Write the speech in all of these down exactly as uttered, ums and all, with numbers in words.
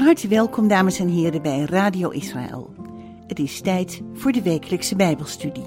harte welkom, dames en heren, bij Radio Israël. Het is tijd voor de wekelijkse Bijbelstudie.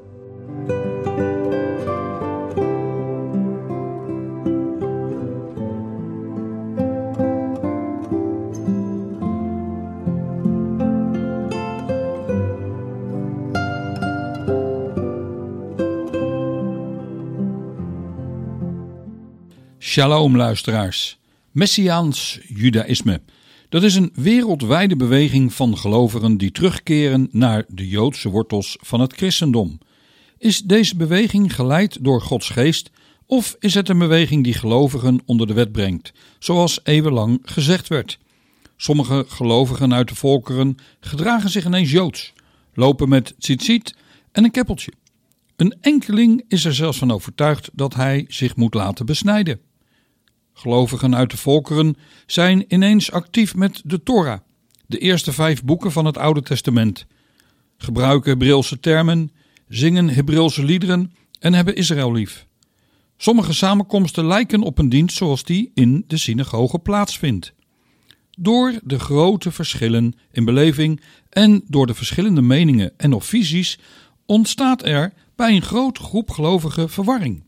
Shalom luisteraars. Messiaans Judaïsme. Dat is een wereldwijde beweging van gelovigen die terugkeren naar de Joodse wortels van het christendom. Is deze beweging geleid door Gods geest of is het een beweging die gelovigen onder de wet brengt, zoals eeuwenlang gezegd werd? Sommige gelovigen uit de volkeren gedragen zich ineens Joods, lopen met tzitzit en een keppeltje. Een enkeling is er zelfs van overtuigd dat hij zich moet laten besnijden. Gelovigen uit de volkeren zijn ineens actief met de Torah, de eerste vijf boeken van het Oude Testament, gebruiken Hebreeuwse termen, zingen Hebreeuwse liederen en hebben Israël lief. Sommige samenkomsten lijken op een dienst zoals die in de synagoge plaatsvindt. Door de grote verschillen in beleving en door de verschillende meningen en of visies ontstaat er bij een grote groep gelovigen verwarring.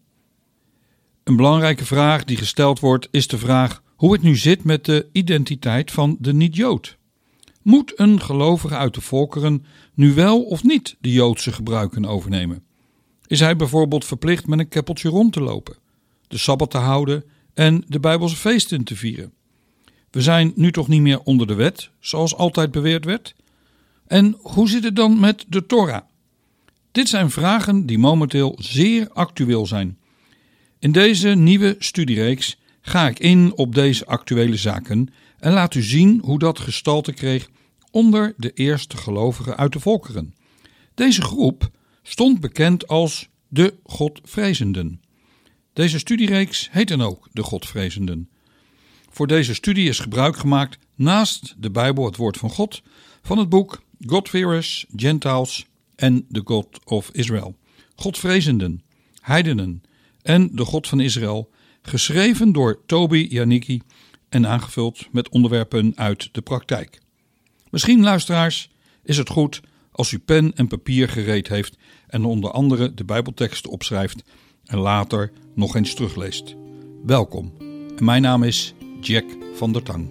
Een belangrijke vraag die gesteld wordt is de vraag hoe het nu zit met de identiteit van de niet-Jood. Moet een gelovige uit de volkeren nu wel of niet de Joodse gebruiken overnemen? Is hij bijvoorbeeld verplicht met een keppeltje rond te lopen, de Sabbat te houden en de Bijbelse feesten te vieren? We zijn nu toch niet meer onder de wet, zoals altijd beweerd werd? En hoe zit het dan met de Torah? Dit zijn vragen die momenteel zeer actueel zijn. In deze nieuwe studiereeks ga ik in op deze actuele zaken en laat u zien hoe dat gestalte kreeg onder de eerste gelovigen uit de volkeren. Deze groep stond bekend als de Godvrezenden. Deze studiereeks heet dan ook de Godvrezenden. Voor deze studie is gebruik gemaakt naast de Bijbel, het woord van God, van het boek God-fearers, Gentiles en the God of Israel. Godvrezenden, heidenen en de God van Israël, geschreven door Toby Janicki en aangevuld met onderwerpen uit de praktijk. Misschien, luisteraars, is het goed als u pen en papier gereed heeft en onder andere de Bijbelteksten opschrijft en later nog eens terugleest. Welkom. En mijn naam is Jack van der Tang.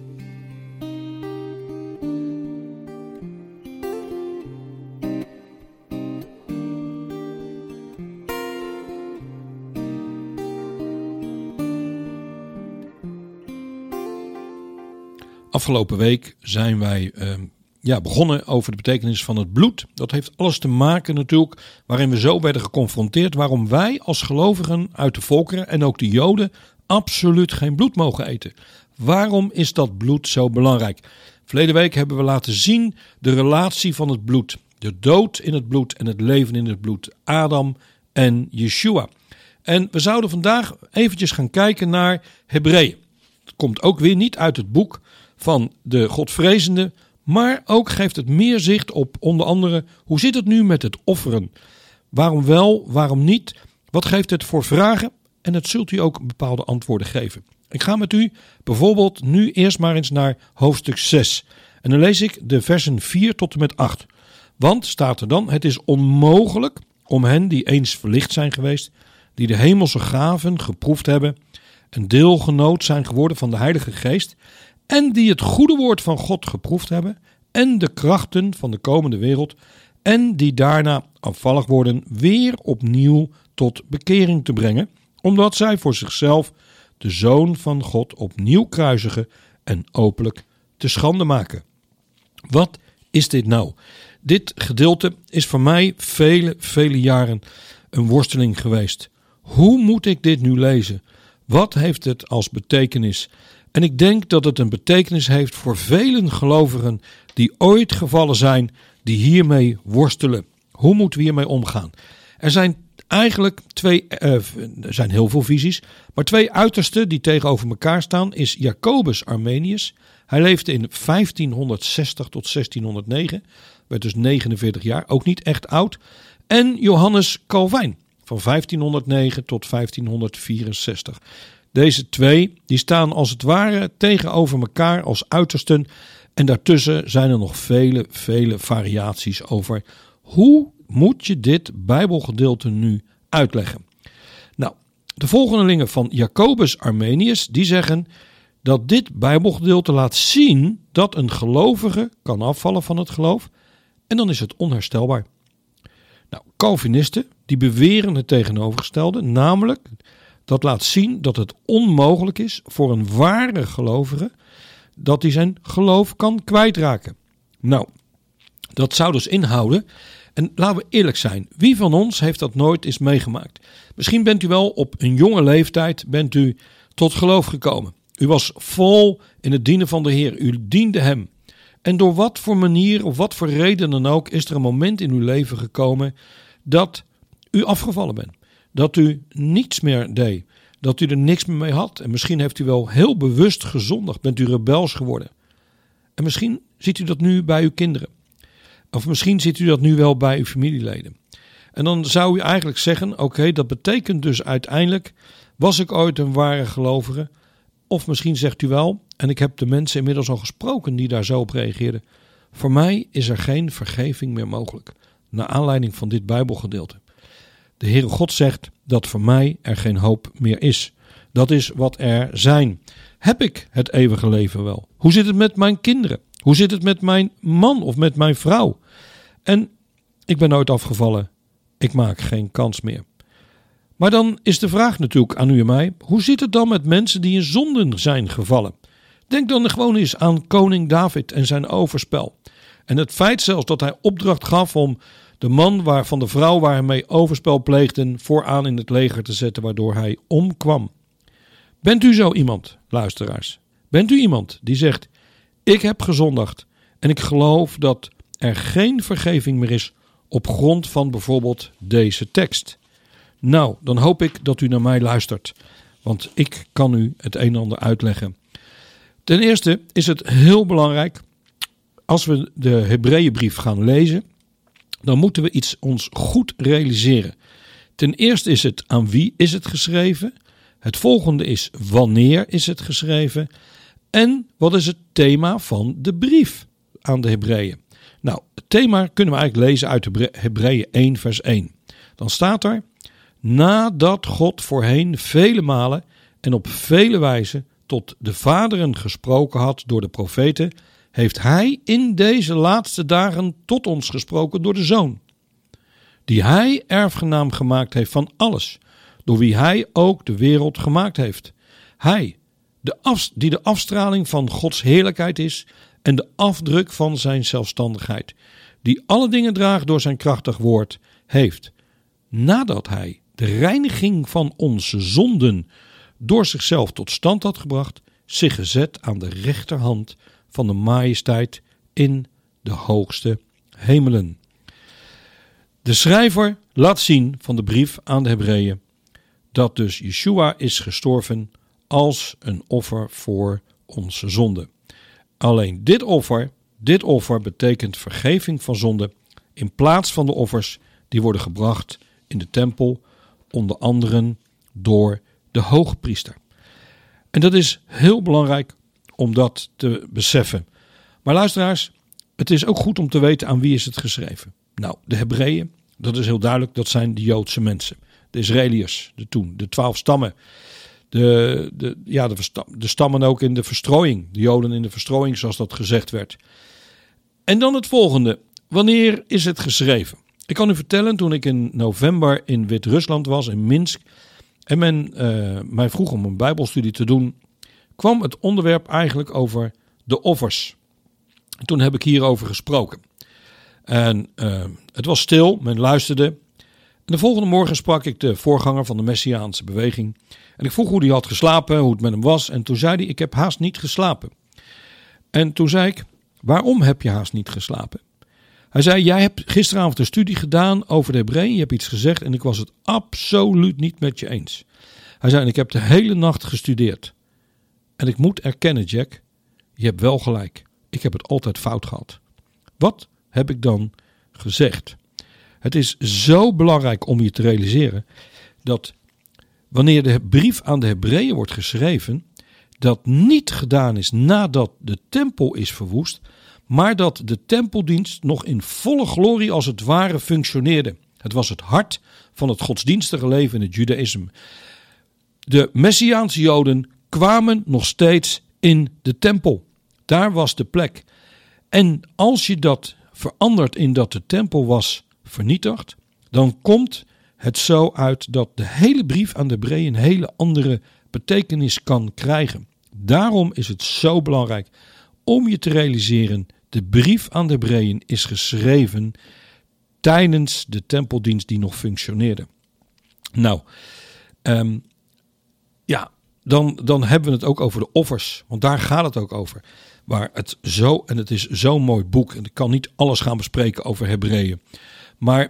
Afgelopen week zijn wij uh, ja, begonnen over de betekenis van het bloed. Dat heeft alles te maken natuurlijk waarin we zo werden geconfronteerd waarom wij als gelovigen uit de volkeren en ook de Joden absoluut geen bloed mogen eten. Waarom is dat bloed zo belangrijk? Verleden week hebben we laten zien de relatie van het bloed. De dood in het bloed en het leven in het bloed. Adam en Yeshua. En we zouden vandaag eventjes gaan kijken naar Hebreeën. Het komt ook weer niet uit het boek van de Godvrezende, maar ook geeft het meer zicht op onder andere hoe zit het nu met het offeren. Waarom wel, waarom niet? Wat geeft het voor vragen? En het zult u ook bepaalde antwoorden geven. Ik ga met u bijvoorbeeld nu eerst maar eens naar hoofdstuk zes. En dan lees ik de versen vier tot en met acht. Want, staat er dan, het is onmogelijk om hen die eens verlicht zijn geweest, die de hemelse gaven geproefd hebben, een deelgenoot zijn geworden van de Heilige Geest, en die het goede woord van God geproefd hebben en de krachten van de komende wereld en die daarna afvallig worden weer opnieuw tot bekering te brengen, omdat zij voor zichzelf de Zoon van God opnieuw kruisigen en openlijk te schande maken. Wat is dit nou? Dit gedeelte is voor mij vele, vele jaren een worsteling geweest. Hoe moet ik dit nu lezen? Wat heeft het als betekenis? En ik denk dat het een betekenis heeft voor velen gelovigen die ooit gevallen zijn, die hiermee worstelen. Hoe moeten we hiermee omgaan? Er zijn eigenlijk twee, uh, er zijn heel veel visies, maar twee uitersten die tegenover elkaar staan is Jacobus Arminius. Hij leefde in vijftienhonderdzestig tot zestienhonderdnegen, werd dus negenenveertig jaar, ook niet echt oud. En Johannes Calvijn van vijftienhonderdnegen tot vijftienhonderdvierenzestig. Deze twee die staan als het ware tegenover elkaar als uitersten En daartussen zijn er nog vele, vele variaties over hoe moet je dit Bijbelgedeelte nu uitleggen. Nou, de volgelingen van Jacobus Arminius die zeggen dat dit Bijbelgedeelte laat zien dat een gelovige kan afvallen van het geloof en dan is het onherstelbaar. Nou, Calvinisten die beweren het tegenovergestelde, namelijk dat laat zien dat het onmogelijk is voor een ware gelovige dat hij zijn geloof kan kwijtraken. Nou, dat zou dus inhouden, en laten we eerlijk zijn, wie van ons heeft dat nooit eens meegemaakt? Misschien bent u wel op een jonge leeftijd bent u tot geloof gekomen. U was vol in het dienen van de Heer, u diende hem. En door wat voor manier of wat voor reden dan ook is er een moment in uw leven gekomen dat u afgevallen bent. Dat u niets meer deed. Dat u er niks meer mee had. En misschien heeft u wel heel bewust gezondigd. Bent u rebels geworden. En misschien ziet u dat nu bij uw kinderen. Of misschien ziet u dat nu wel bij uw familieleden. En dan zou u eigenlijk zeggen, oké, okay, dat betekent dus uiteindelijk, was ik ooit een ware gelovige? Of misschien zegt u wel, en ik heb de mensen inmiddels al gesproken die daar zo op reageerden. Voor mij is er geen vergeving meer mogelijk. Naar aanleiding van dit Bijbelgedeelte. De Heere God zegt dat voor mij er geen hoop meer is. Dat is wat er zijn. Heb ik het eeuwige leven wel? Hoe zit het met mijn kinderen? Hoe zit het met mijn man of met mijn vrouw? En ik ben nooit afgevallen. Ik maak geen kans meer. Maar dan is de vraag natuurlijk aan u en mij. Hoe zit het dan met mensen die in zonden zijn gevallen? Denk dan gewoon eens aan koning David en zijn overspel. En het feit zelfs dat hij opdracht gaf om de man waar, van de vrouw waar hij mee overspel pleegden vooraan in het leger te zetten, waardoor hij omkwam. Bent u zo iemand, luisteraars? Bent u iemand die zegt, ik heb gezondigd en ik geloof dat er geen vergeving meer is op grond van bijvoorbeeld deze tekst? Nou, dan hoop ik dat u naar mij luistert, want ik kan u het een en ander uitleggen. Ten eerste is het heel belangrijk, als we de Hebreeënbrief gaan lezen, dan moeten we iets ons goed realiseren. Ten eerste is het aan wie is het geschreven. Het volgende is wanneer is het geschreven. En wat is het thema van de brief aan de Hebreeën. Nou, het thema kunnen we eigenlijk lezen uit Hebreeën één vers één. Dan staat er, nadat God voorheen vele malen en op vele wijzen tot de vaderen gesproken had door de profeten, heeft hij in deze laatste dagen tot ons gesproken door de Zoon, die hij erfgenaam gemaakt heeft van alles, door wie hij ook de wereld gemaakt heeft. Hij, de af, die de afstraling van Gods heerlijkheid is en de afdruk van zijn zelfstandigheid, die alle dingen draagt door zijn krachtig woord, heeft, nadat hij de reiniging van onze zonden door zichzelf tot stand had gebracht, zich gezet aan de rechterhand van de majesteit in de hoogste hemelen. De schrijver laat zien van de brief aan de Hebreeën dat dus Yeshua is gestorven als een offer voor onze zonde. Alleen dit offer, dit offer betekent vergeving van zonde in plaats van de offers die worden gebracht in de tempel, onder anderen door de hoogpriester. En dat is heel belangrijk om dat te beseffen. Maar luisteraars, het is ook goed om te weten aan wie is het geschreven. Nou, de Hebreeën, dat is heel duidelijk, dat zijn de Joodse mensen. De Israëliërs, de toen, de twaalf stammen. De, de, ja, de, de stammen ook in de verstrooiing. De Joden in de verstrooiing, zoals dat gezegd werd. En dan het volgende. Wanneer is het geschreven? Ik kan u vertellen, toen ik in november in Wit-Rusland was, in Minsk, en men uh, mij vroeg om een bijbelstudie te doen, kwam het onderwerp eigenlijk over de offers. En toen heb ik hierover gesproken. En uh, het was stil, men luisterde. En de volgende morgen sprak ik de voorganger van de Messiaanse beweging. En ik vroeg hoe hij had geslapen, hoe het met hem was. En toen zei hij, ik heb haast niet geslapen. En toen zei ik, waarom heb je haast niet geslapen? Hij zei, jij hebt gisteravond een studie gedaan over de Hebreeën. Je hebt iets gezegd en ik was het absoluut niet met je eens. Hij zei, ik heb de hele nacht gestudeerd. En ik moet erkennen, Jack, je hebt wel gelijk. Ik heb het altijd fout gehad. Wat heb ik dan gezegd? Het is zo belangrijk om je te realiseren dat wanneer de brief aan de Hebreeën wordt geschreven, dat niet gedaan is nadat de tempel is verwoest, maar dat de tempeldienst nog in volle glorie als het ware functioneerde. Het was het hart van het godsdienstige leven in het judaïsme. De Messiaanse Joden kwamen nog steeds in de tempel. Daar was de plek. En als je dat verandert in dat de tempel was vernietigd, dan komt het zo uit dat de hele brief aan de Hebreeën een hele andere betekenis kan krijgen. Daarom is het zo belangrijk om je te realiseren, de brief aan de Hebreeën is geschreven tijdens de tempeldienst die nog functioneerde. Nou, um, ja, dan, dan hebben we het ook over de offers, want daar gaat het ook over. Waar het zo, en het is zo'n mooi boek, en ik kan niet alles gaan bespreken over Hebreeën, maar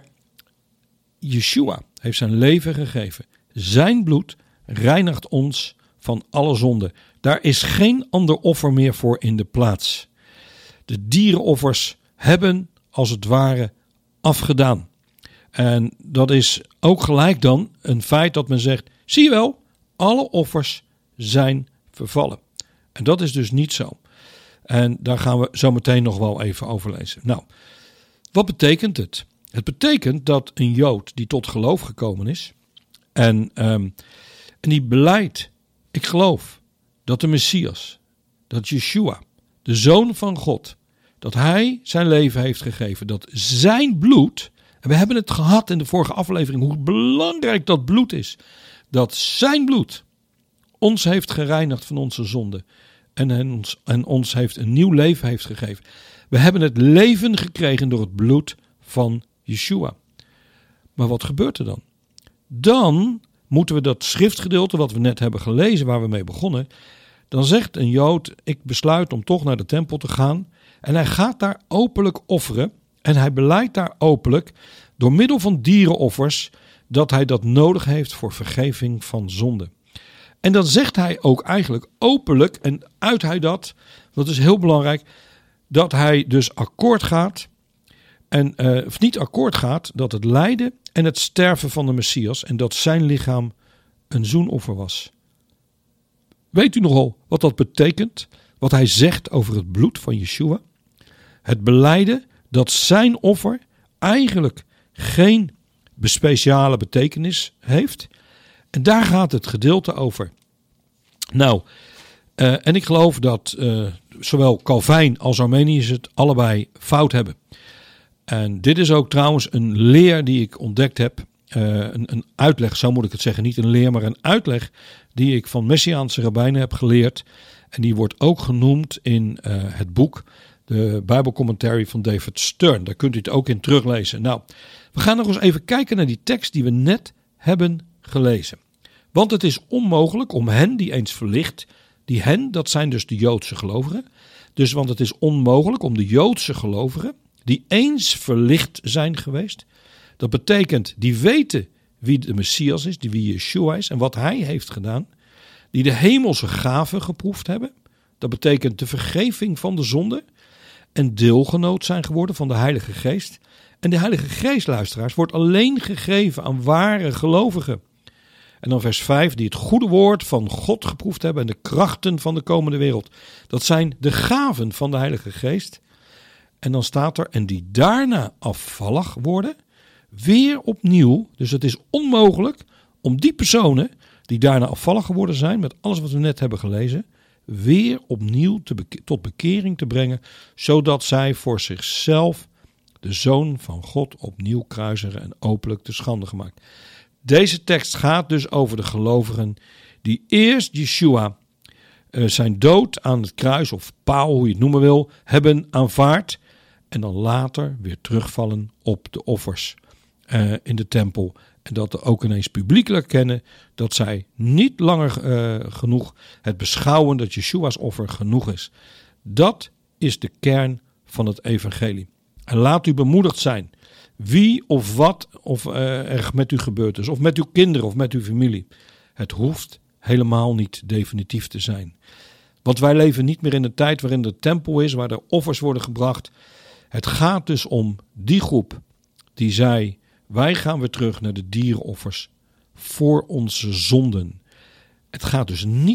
Yeshua heeft zijn leven gegeven. Zijn bloed reinigt ons van alle zonde. Daar is geen ander offer meer voor in de plaats. De dierenoffers hebben als het ware afgedaan. En dat is ook gelijk dan een feit dat men zegt, zie je wel, alle offers zijn vervallen. En dat is dus niet zo. En daar gaan we zo meteen nog wel even over lezen. Nou, wat betekent het? Het betekent dat een Jood die tot geloof gekomen is en, um, en die belijdt, ik geloof dat de Messias, dat Yeshua, de Zoon van God, dat hij zijn leven heeft gegeven, dat zijn bloed, en we hebben het gehad in de vorige aflevering, hoe belangrijk dat bloed is, dat zijn bloed ons heeft gereinigd van onze zonde en ons, en ons heeft een nieuw leven heeft gegeven. We hebben het leven gekregen door het bloed van Yeshua. Maar wat gebeurt er dan? Dan moeten we dat schriftgedeelte wat we net hebben gelezen, waar we mee begonnen, dan zegt een Jood, ik besluit om toch naar de tempel te gaan. En hij gaat daar openlijk offeren. En hij belijdt daar openlijk, door middel van dierenoffers, dat hij dat nodig heeft voor vergeving van zonde. En dan zegt hij ook eigenlijk openlijk, en uit hij dat, dat is heel belangrijk, dat hij dus akkoord gaat, en uh, of niet akkoord gaat, dat het lijden en het sterven van de Messias, en dat zijn lichaam een zoenoffer was. Weet u nogal wat dat betekent? Wat hij zegt over het bloed van Yeshua? Het belijden dat zijn offer eigenlijk geen speciale betekenis heeft. En daar gaat het gedeelte over. Nou, uh, en ik geloof dat uh, zowel Calvijn als Arminius het allebei fout hebben. En dit is ook trouwens een leer die ik ontdekt heb. Uh, een, een uitleg, zo moet ik het zeggen. Niet een leer, maar een uitleg die ik van Messiaanse rabbijnen heb geleerd. En die wordt ook genoemd in uh, het boek, de Bijbelcommentary van David Stern. Daar kunt u het ook in teruglezen. Nou, we gaan nog eens even kijken naar die tekst die we net hebben gelezen. Want het is onmogelijk om hen die eens verlicht, die hen, dat zijn dus de Joodse gelovigen. Dus want het is onmogelijk om de Joodse gelovigen, die eens verlicht zijn geweest. Dat betekent, die weten wie de Messias is, die wie Yeshua is en wat hij heeft gedaan. Die de hemelse gaven geproefd hebben. Dat betekent de vergeving van de zonde. En deelgenoot zijn geworden van de Heilige Geest. En de Heilige Geest, luisteraars, wordt alleen gegeven aan ware gelovigen. En dan vers vijf, die het goede woord van God geproefd hebben en de krachten van de komende wereld. Dat zijn de gaven van de Heilige Geest. En dan staat er, en die daarna afvallig worden, weer opnieuw. Dus het is onmogelijk om die personen die daarna afvallig geworden zijn, met alles wat we net hebben gelezen, weer opnieuw te beke- tot bekering te brengen, zodat zij voor zichzelf de Zoon van God opnieuw kruisigen en openlijk te schande gemaakt. Deze tekst gaat dus over de gelovigen die eerst Yeshua uh, zijn dood aan het kruis, of paal, hoe je het noemen wil, hebben aanvaard en dan later weer terugvallen op de offers uh, in de tempel. En dat er ook ineens publiekelijk kennen dat zij niet langer uh, genoeg het beschouwen dat Yeshua's offer genoeg is. Dat is de kern van het evangelie. En laat u bemoedigd zijn. Wie of wat of uh, er met u gebeurd is. Of met uw kinderen of met uw familie. Het hoeft helemaal niet definitief te zijn. Want wij leven niet meer in de tijd waarin de tempel is. Waar de offers worden gebracht. Het gaat dus om die groep die zei, wij gaan weer terug naar de dierenoffers voor onze zonden. Het gaat dus niet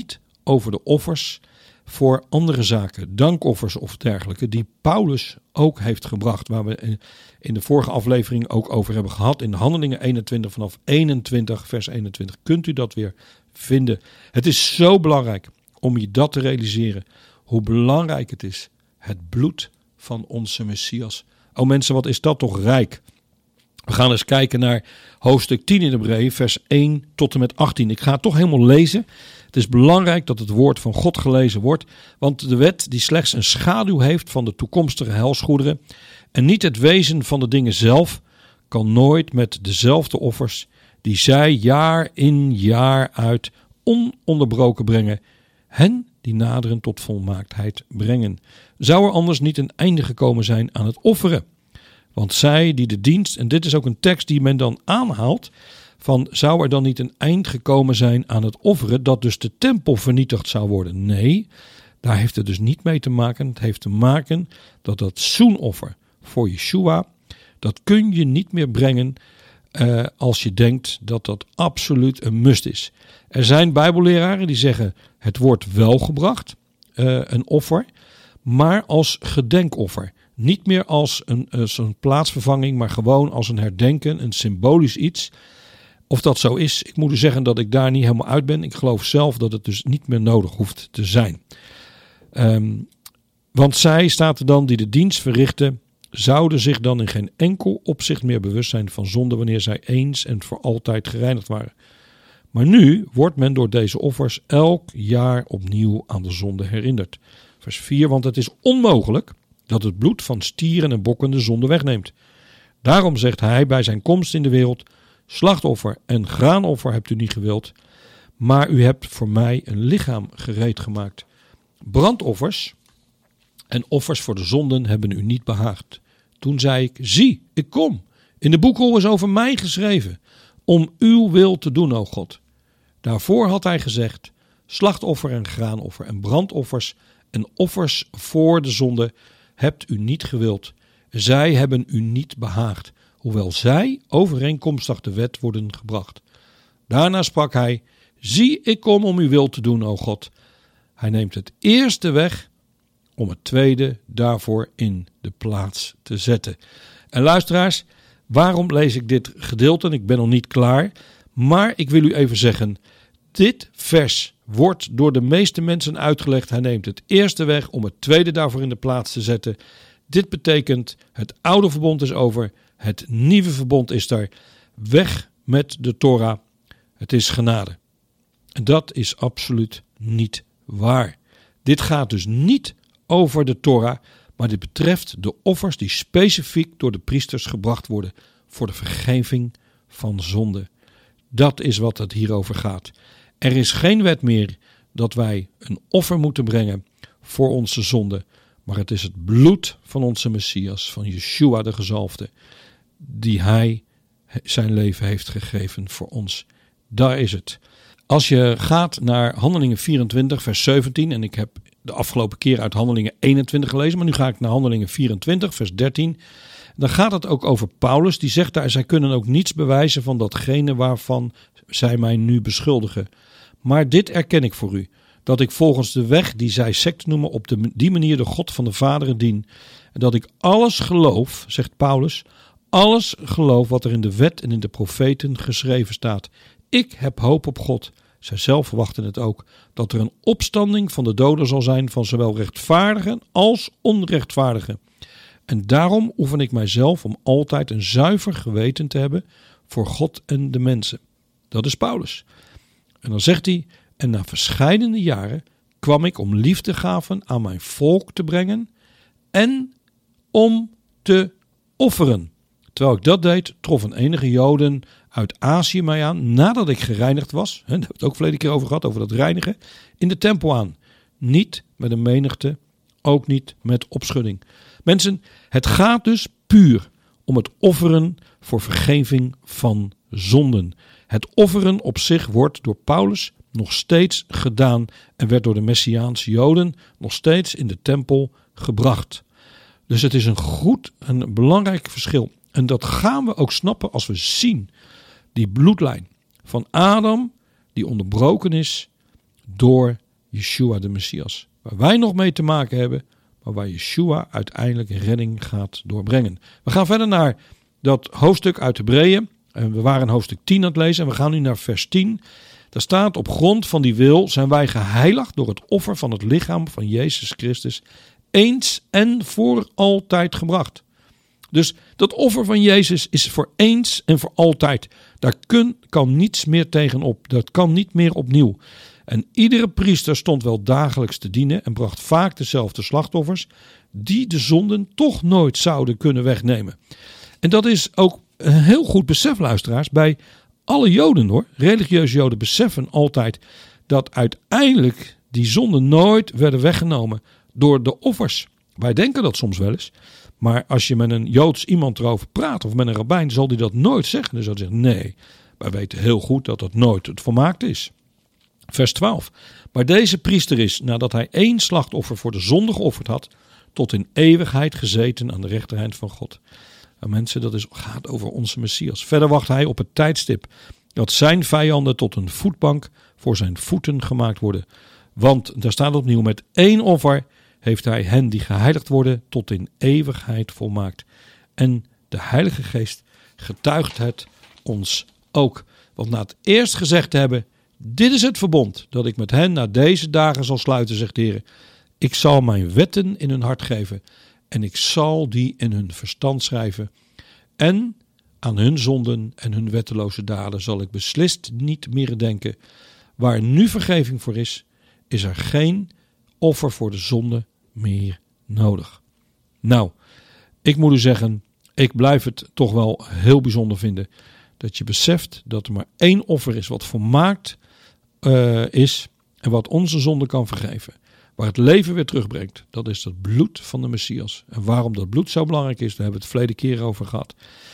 over de offers voor andere zaken, dankoffers of dergelijke, die Paulus ook heeft gebracht, waar we in de vorige aflevering ook over hebben gehad, in Handelingen eenentwintig vanaf eenentwintig, vers eenentwintig, kunt u dat weer vinden. Het is zo belangrijk om je dat te realiseren, hoe belangrijk het is, het bloed van onze Messias. O mensen, wat is dat toch rijk. We gaan eens kijken naar hoofdstuk tien in de Hebreeën, vers één tot en met achttien. Ik ga het toch helemaal lezen. Het is belangrijk dat het woord van God gelezen wordt, want de wet die slechts een schaduw heeft van de toekomstige helsgoederen en niet het wezen van de dingen zelf, kan nooit met dezelfde offers die zij jaar in jaar uit ononderbroken brengen, hen die naderen tot volmaaktheid brengen. Zou er anders niet een einde gekomen zijn aan het offeren? Want zij die de dienst, en dit is ook een tekst die men dan aanhaalt, van zou er dan niet een eind gekomen zijn aan het offeren, dat dus de tempel vernietigd zou worden? Nee, daar heeft het dus niet mee te maken. Het heeft te maken dat dat zoenoffer voor Yeshua, dat kun je niet meer brengen uh, als je denkt dat dat absoluut een must is. Er zijn bijbelleraren die zeggen het wordt wel gebracht, uh, een offer, maar als gedenkoffer. Niet meer als een, als een plaatsvervanging, maar gewoon als een herdenken, een symbolisch iets. Of dat zo is, ik moet u zeggen dat ik daar niet helemaal uit ben. Ik geloof zelf dat het dus niet meer nodig hoeft te zijn. Um, want zij, staat er dan, die de dienst verrichten, zouden zich dan in geen enkel opzicht meer bewust zijn van zonde wanneer zij eens en voor altijd gereinigd waren. Maar nu wordt men door deze offers elk jaar opnieuw aan de zonde herinnerd. Vers vier, want het is onmogelijk dat het bloed van stieren en bokken de zonde wegneemt. Daarom zegt hij bij zijn komst in de wereld, slachtoffer en graanoffer hebt u niet gewild, maar u hebt voor mij een lichaam gereed gemaakt. Brandoffers en offers voor de zonden hebben u niet behaagd. Toen zei ik, zie, ik kom. In de boekrol is over mij geschreven, om uw wil te doen, o God. Daarvoor had hij gezegd, slachtoffer en graanoffer en brandoffers en offers voor de zonde hebt u niet gewild. Zij hebben u niet behaagd, hoewel zij overeenkomstig de wet worden gebracht. Daarna sprak hij, zie, ik kom om uw wil te doen, o God. Hij neemt het eerste weg om het tweede daarvoor in de plaats te zetten. En luisteraars, waarom lees ik dit gedeelte? Ik ben nog niet klaar, maar ik wil u even zeggen, dit vers wordt door de meeste mensen uitgelegd. Hij neemt het eerste weg om het tweede daarvoor in de plaats te zetten. Dit betekent, het oude verbond is over, het nieuwe verbond is daar. Weg met de Torah, het is genade. En dat is absoluut niet waar. Dit gaat dus niet over de Torah, maar dit betreft de offers die specifiek door de priesters gebracht worden voor de vergeving van zonde. Dat is wat het hierover gaat. Er is geen wet meer dat wij een offer moeten brengen voor onze zonde, maar het is het bloed van onze Messias, van Yeshua de gezalfde, die hij zijn leven heeft gegeven voor ons. Daar is het. Als je gaat naar Handelingen vierentwintig, vers zeventien, en ik heb de afgelopen keer uit Handelingen eenentwintig gelezen, maar nu ga ik naar Handelingen vierentwintig, vers dertien. Dan gaat het ook over Paulus, die zegt daar, zij kunnen ook niets bewijzen van datgene waarvan zij mij nu beschuldigen. Maar dit erken ik voor u, dat ik volgens de weg die zij sect noemen op de, die manier de God van de vaderen dien. En dat ik alles geloof, zegt Paulus, alles geloof wat er in de wet en in de profeten geschreven staat. Ik heb hoop op God. Zij zelf verwachten het ook, dat er een opstanding van de doden zal zijn van zowel rechtvaardigen als onrechtvaardigen. En daarom oefen ik mijzelf om altijd een zuiver geweten te hebben voor God en de mensen. Dat is Paulus. En dan zegt hij, en na verscheidene jaren kwam ik om liefdegaven aan mijn volk te brengen en om te offeren. Terwijl ik dat deed, troffen enige Joden uit Azië mij aan, nadat ik gereinigd was, hè, daar hebben we het ook verleden keer over gehad, over dat reinigen, in de tempel aan. Niet met een menigte, ook niet met opschudding. Mensen, het gaat dus puur om het offeren voor vergeving van zonden. Het offeren op zich wordt door Paulus nog steeds gedaan en werd door de Messiaanse Joden nog steeds in de tempel gebracht. Dus het is een goed en een belangrijk verschil. En dat gaan we ook snappen als we zien die bloedlijn van Adam die onderbroken is door Yeshua de Messias. Waar wij nog mee te maken hebben, maar waar Yeshua uiteindelijk redding gaat doorbrengen. We gaan verder naar dat hoofdstuk uit Hebreeën. En we waren hoofdstuk tien aan het lezen en we gaan nu naar vers tien. Daar staat: op grond van die wil zijn wij geheiligd door het offer van het lichaam van Jezus Christus eens en voor altijd gebracht. Dus dat offer van Jezus is voor eens en voor altijd. Daar kun, kan niets meer tegenop. Dat kan niet meer opnieuw. En iedere priester stond wel dagelijks te dienen en bracht vaak dezelfde slachtoffers die de zonden toch nooit zouden kunnen wegnemen. En dat is ook een heel goed besef, luisteraars, bij alle Joden hoor. Religieuze Joden beseffen altijd dat uiteindelijk die zonden nooit werden weggenomen door de offers. Wij denken dat soms wel eens. Maar als je met een Joods iemand erover praat of met een rabbijn, zal die dat nooit zeggen. Dan zal hij zeggen: nee, wij weten heel goed dat dat nooit het volmaakt is. Vers twaalf. Maar deze priester is, nadat hij één slachtoffer voor de zonde geofferd had, tot in eeuwigheid gezeten aan de rechterhand van God. En mensen, dat is, gaat over onze Messias. Verder wacht hij op het tijdstip dat zijn vijanden tot een voetbank voor zijn voeten gemaakt worden. Want, daar staat opnieuw, met één offer heeft hij hen die geheiligd worden tot in eeuwigheid volmaakt. En de Heilige Geest getuigt het ons ook. Want na het eerst gezegd te hebben: dit is het verbond dat ik met hen na deze dagen zal sluiten, zegt de Heer. Ik zal mijn wetten in hun hart geven en ik zal die in hun verstand schrijven. En aan hun zonden en hun wetteloze daden zal ik beslist niet meer denken. Waar nu vergeving voor is, is er geen offer voor de zonde meer nodig. Nou, ik moet u zeggen, ik blijf het toch wel heel bijzonder vinden dat je beseft dat er maar één offer is wat volmaakt uh, is en wat onze zonde kan vergeven. Waar het leven weer terugbrengt. Dat is het bloed van de Messias. En waarom dat bloed zo belangrijk is, daar hebben we het verleden keer over gehad.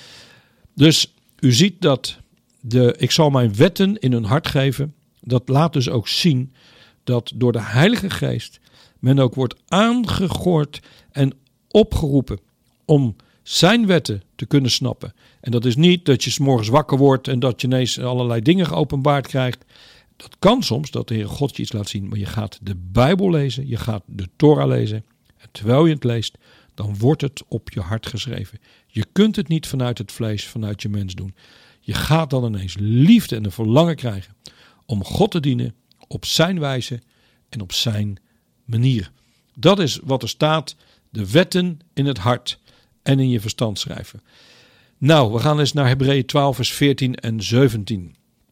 Dus u ziet dat de, ik zal mijn wetten in hun hart geven. Dat laat dus ook zien dat door de Heilige Geest men ook wordt aangegord en opgeroepen om zijn wetten te kunnen snappen. En dat is niet dat je 's morgens wakker wordt en dat je ineens allerlei dingen geopenbaard krijgt. Dat kan soms, dat de Heer God je iets laat zien, maar je gaat de Bijbel lezen, je gaat de Torah lezen. En terwijl je het leest, dan wordt het op je hart geschreven. Je kunt het niet vanuit het vlees, vanuit je mens doen. Je gaat dan ineens liefde en een verlangen krijgen om God te dienen op zijn wijze en op zijn manier. Dat is wat er staat, de wetten in het hart en in je verstand schrijven. Nou, we gaan eens naar Hebreeën twaalf vers veertien en zeventien.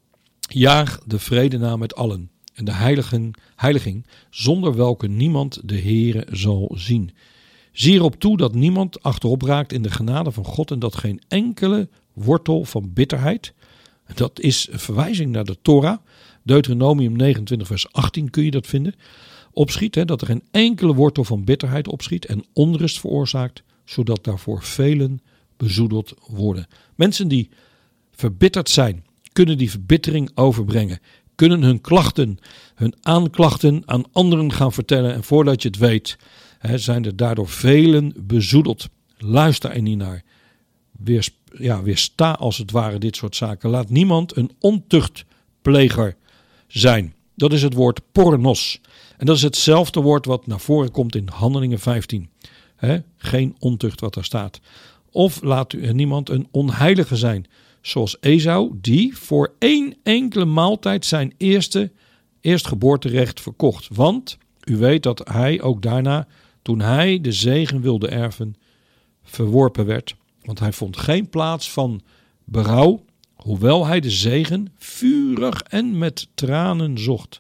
Jaag de vrede na met allen en de heiligen, heiliging, zonder welke niemand de Heere zal zien. Zie erop toe dat niemand achterop raakt in de genade van God en dat geen enkele wortel van bitterheid, dat is een verwijzing naar de Torah, Deuteronomium negenentwintig vers achttien kun je dat vinden, opschiet, hè, dat er geen enkele wortel van bitterheid opschiet en onrust veroorzaakt, zodat daarvoor velen bezoedeld worden. Mensen die verbitterd zijn, kunnen die verbittering overbrengen, kunnen hun klachten, hun aanklachten aan anderen gaan vertellen en voordat je het weet, hè, zijn er daardoor velen bezoedeld. Luister er niet naar. Weer, ja, weersta als het ware dit soort zaken. Laat niemand een ontuchtpleger zijn. Dat is het woord pornos. En dat is hetzelfde woord wat naar voren komt in Handelingen vijftien. He, geen ontucht wat daar staat. Of laat u niemand een onheilige zijn. Zoals Esau, die voor één enkele maaltijd zijn eerste eerstgeboorterecht verkocht. Want u weet dat hij ook daarna, toen hij de zegen wilde erven, verworpen werd. Want hij vond geen plaats van berouw, hoewel hij de zegen vurig en met tranen zocht.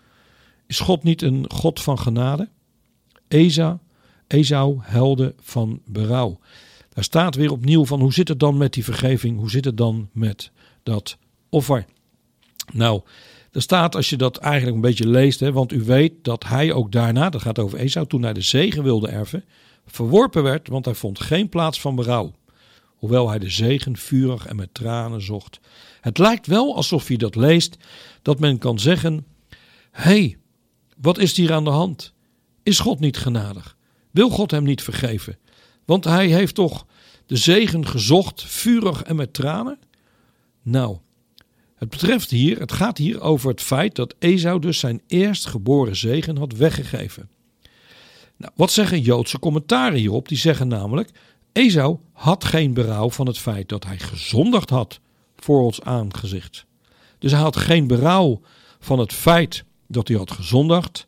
Is God niet een God van genade? Esau, Esau huilde van berouw. Daar staat weer opnieuw van hoe zit het dan met die vergeving? Hoe zit het dan met dat offer? Nou, er staat als je dat eigenlijk een beetje leest, hè, want u weet dat hij ook daarna, dat gaat over Esau, toen hij de zegen wilde erven, verworpen werd, want hij vond geen plaats van berouw. Hoewel hij de zegen vurig en met tranen zocht. Het lijkt wel alsof je dat leest, dat men kan zeggen, hé, hey, wat is hier aan de hand? Is God niet genadig? Wil God hem niet vergeven? Want hij heeft toch de zegen gezocht, vurig en met tranen? Nou, Het betreft hier, het gaat hier over het feit dat Esau dus zijn eerstgeboren zegen had weggegeven. Nou, wat zeggen Joodse commentaren hierop? Die zeggen namelijk, Esau had geen berouw van het feit dat hij gezondigd had voor ons aangezicht. Dus hij had geen berouw van het feit dat hij had gezondigd.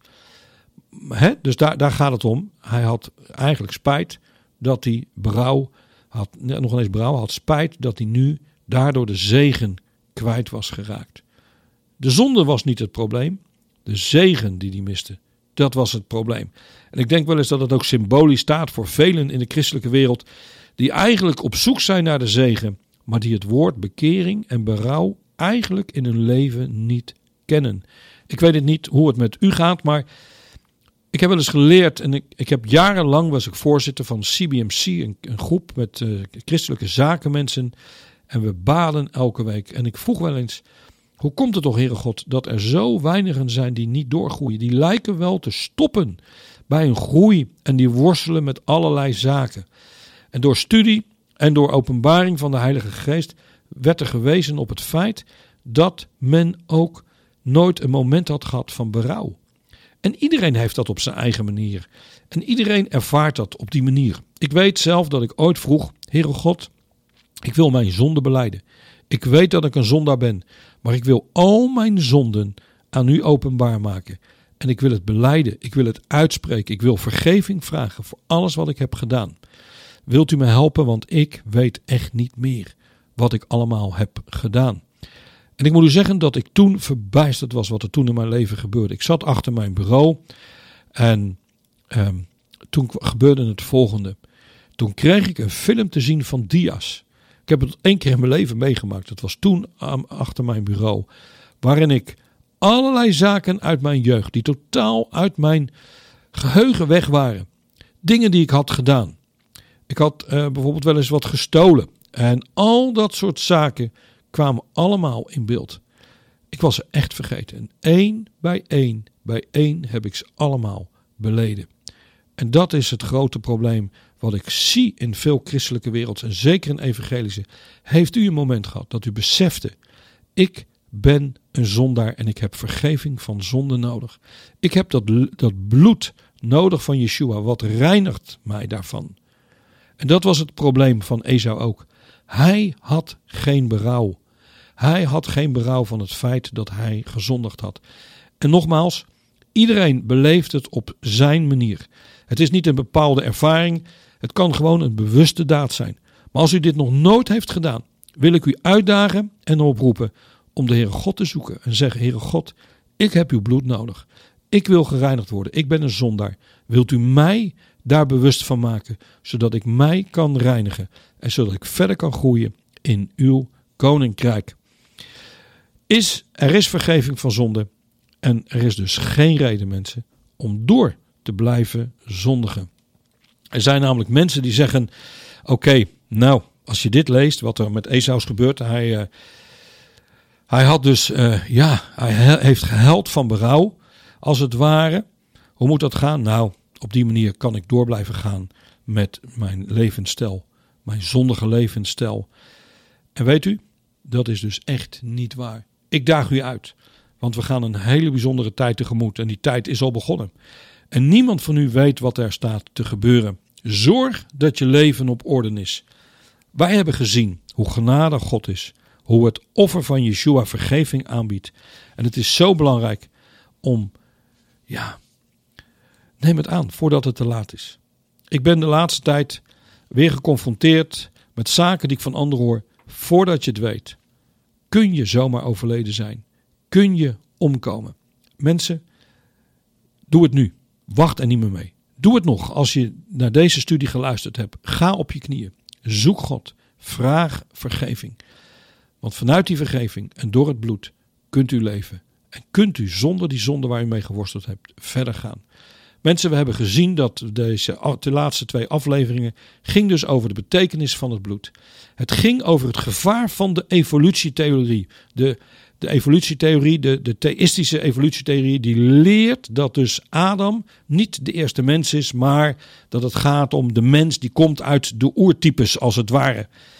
He? Dus daar, daar gaat het om. Hij had eigenlijk spijt dat hij berouw had, nog ineens berouw had spijt dat hij nu daardoor de zegen kwijt was geraakt. De zonde was niet het probleem. De zegen die hij miste, dat was het probleem. En ik denk wel eens dat het ook symbolisch staat voor velen in de christelijke wereld die eigenlijk op zoek zijn naar de zegen, maar die het woord bekering en berouw eigenlijk in hun leven niet kennen. Ik weet het niet hoe het met u gaat, maar ik heb wel eens geleerd en ik, ik heb jarenlang was ik voorzitter van C B M C, een, een groep met uh, christelijke zakenmensen. En we baden elke week. En ik vroeg wel eens, hoe komt het toch, Heere God, dat er zo weinigen zijn die niet doorgroeien? Die lijken wel te stoppen bij een groei en die worstelen met allerlei zaken. En door studie en door openbaring van de Heilige Geest werd er gewezen op het feit dat men ook nooit een moment had gehad van berouw. En iedereen heeft dat op zijn eigen manier. En iedereen ervaart dat op die manier. Ik weet zelf dat ik ooit vroeg, Heere God, ik wil mijn zonde belijden. Ik weet dat ik een zondaar ben, maar ik wil al mijn zonden aan u openbaar maken. En ik wil het belijden, ik wil het uitspreken, ik wil vergeving vragen voor alles wat ik heb gedaan. Wilt u me helpen, want ik weet echt niet meer wat ik allemaal heb gedaan. En ik moet u zeggen dat ik toen verbijsterd was wat er toen in mijn leven gebeurde. Ik zat achter mijn bureau en eh, toen gebeurde het volgende. Toen kreeg ik een film te zien van Diaz. Ik heb het één keer in mijn leven meegemaakt. Dat was toen achter mijn bureau. Waarin ik allerlei zaken uit mijn jeugd, die totaal uit mijn geheugen weg waren. Dingen die ik had gedaan. Ik had uh, bijvoorbeeld wel eens wat gestolen. En al dat soort zaken kwamen allemaal in beeld. Ik was ze echt vergeten. En één bij één, bij één heb ik ze allemaal beleden. En dat is het grote probleem wat ik zie in veel christelijke werelds en zeker in evangelische. Heeft u een moment gehad dat u besefte, ik ben een zondaar en ik heb vergeving van zonde nodig. Ik heb dat, dat bloed nodig van Yeshua, wat reinigt mij daarvan. En dat was het probleem van Esau ook. Hij had geen berouw. Hij had geen berouw van het feit dat hij gezondigd had. En nogmaals, iedereen beleeft het op zijn manier. Het is niet een bepaalde ervaring. Het kan gewoon een bewuste daad zijn. Maar als u dit nog nooit heeft gedaan, wil ik u uitdagen en oproepen om de Heere God te zoeken. En zeggen, Heere God, ik heb uw bloed nodig. Ik wil gereinigd worden. Ik ben een zondaar. Wilt u mij daar bewust van maken, zodat ik mij kan reinigen en zodat ik verder kan groeien in uw koninkrijk. Is, er is vergeving van zonde en er is dus geen reden, mensen, om door te blijven zondigen. Er zijn namelijk mensen die zeggen, oké, okay, nou, als je dit leest, wat er met Esau is gebeurd, hij, uh, hij had dus, uh, ja, hij heeft gehuild van berouw, als het ware. Hoe moet dat gaan? Nou, op die manier kan ik door blijven gaan met mijn levensstijl, mijn zondige levensstijl. En weet u, dat is dus echt niet waar. Ik daag u uit, want we gaan een hele bijzondere tijd tegemoet en die tijd is al begonnen. En niemand van u weet wat er staat te gebeuren. Zorg dat je leven op orde is. Wij hebben gezien hoe genadig God is, hoe het offer van Yeshua vergeving aanbiedt. En het is zo belangrijk om, ja, neem het aan voordat het te laat is. Ik ben de laatste tijd weer geconfronteerd met zaken die ik van anderen hoor. Voordat je het weet, kun je zomaar overleden zijn. Kun je omkomen. Mensen, doe het nu. Wacht er niet meer mee. Doe het nog als je naar deze studie geluisterd hebt. Ga op je knieën. Zoek God. Vraag vergeving. Want vanuit die vergeving en door het bloed kunt u leven. En kunt u zonder die zonde waar u mee geworsteld hebt verder gaan. Mensen, we hebben gezien dat deze de laatste twee afleveringen ging dus over de betekenis van het bloed. Het ging over het gevaar van de evolutietheorie. De, de evolutietheorie, de, de theïstische evolutietheorie, die leert dat dus Adam niet de eerste mens is, maar dat het gaat om de mens die komt uit de oertypes als het ware.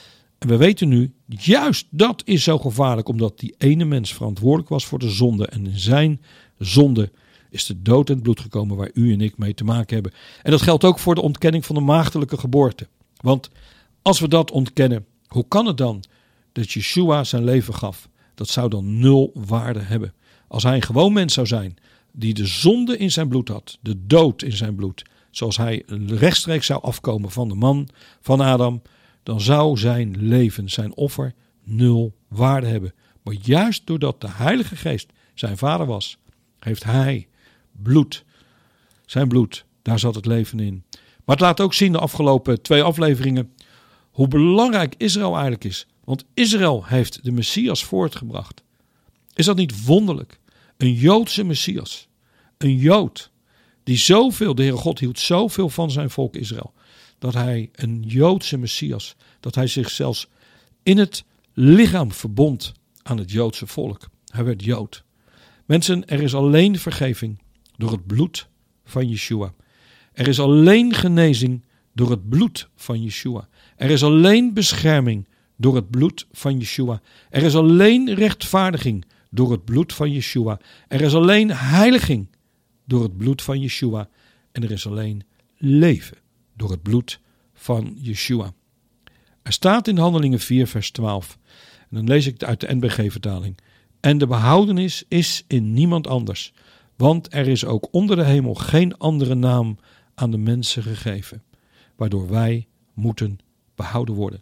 En we weten nu, juist dat is zo gevaarlijk, omdat die ene mens verantwoordelijk was voor de zonde. En in zijn zonde is de dood en het bloed gekomen waar u en ik mee te maken hebben. En dat geldt ook voor de ontkenning van de maagdelijke geboorte. Want als we dat ontkennen, hoe kan het dan dat Yeshua zijn leven gaf? Dat zou dan nul waarde hebben. Als hij een gewoon mens zou zijn, die de zonde in zijn bloed had, de dood in zijn bloed, zoals hij rechtstreeks zou afkomen van de man, van Adam, dan zou zijn leven, zijn offer, nul waarde hebben. Maar juist doordat de Heilige Geest zijn vader was, heeft hij bloed, zijn bloed, daar zat het leven in. Maar het laat ook zien de afgelopen twee afleveringen hoe belangrijk Israël eigenlijk is. Want Israël heeft de Messias voortgebracht. Is dat niet wonderlijk? Een Joodse Messias. Een Jood die zoveel, de Heere God hield zoveel van zijn volk Israël. Dat hij een Joodse Messias, dat hij zich zelfs in het lichaam verbond aan het Joodse volk. Hij werd Jood. Mensen, er is alleen vergeving door het bloed van Yeshua. Er is alleen genezing door het bloed van Yeshua. Er is alleen bescherming door het bloed van Yeshua. Er is alleen rechtvaardiging door het bloed van Yeshua. Er is alleen heiliging door het bloed van Yeshua. En er is alleen leven door het bloed van Yeshua. Er staat in Handelingen vier vers twaalf. En dan lees ik het uit de N B G-vertaling. En de behoudenis is in niemand anders. Want er is ook onder de hemel geen andere naam aan de mensen gegeven, waardoor wij moeten behouden worden.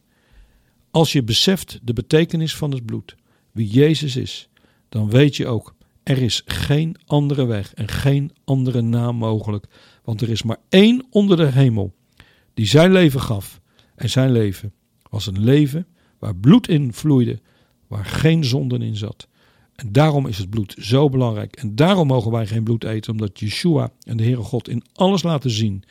Als je beseft de betekenis van het bloed, wie Jezus is, dan weet je ook, er is geen andere weg en geen andere naam mogelijk. Want er is maar één onder de hemel die zijn leven gaf. En zijn leven was een leven waar bloed in vloeide, waar geen zonden in zat. En daarom is het bloed zo belangrijk. En daarom mogen wij geen bloed eten, omdat Yeshua en de Heere God in alles laten zien,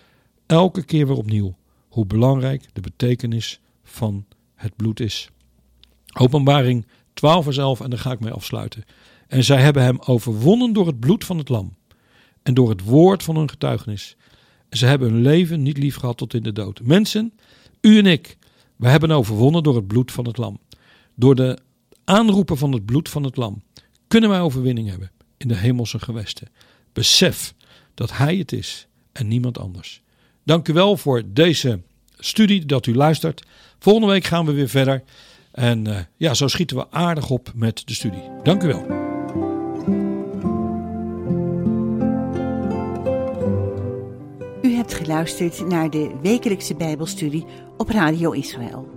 elke keer weer opnieuw, hoe belangrijk de betekenis van het bloed is. Openbaring twaalf vers elf, en daar ga ik mee afsluiten. En zij hebben hem overwonnen door het bloed van het lam en door het woord van hun getuigenis. En ze hebben hun leven niet lief gehad tot in de dood. Mensen, u en ik, we hebben overwonnen door het bloed van het lam. Door de aanroepen van het bloed van het lam kunnen wij overwinning hebben in de hemelse gewesten. Besef dat hij het is en niemand anders. Dank u wel voor deze studie, dat u luistert. Volgende week gaan we weer verder. En uh, ja, zo schieten we aardig op met de studie. Dank u wel. U hebt geluisterd naar de wekelijkse Bijbelstudie op Radio Israël.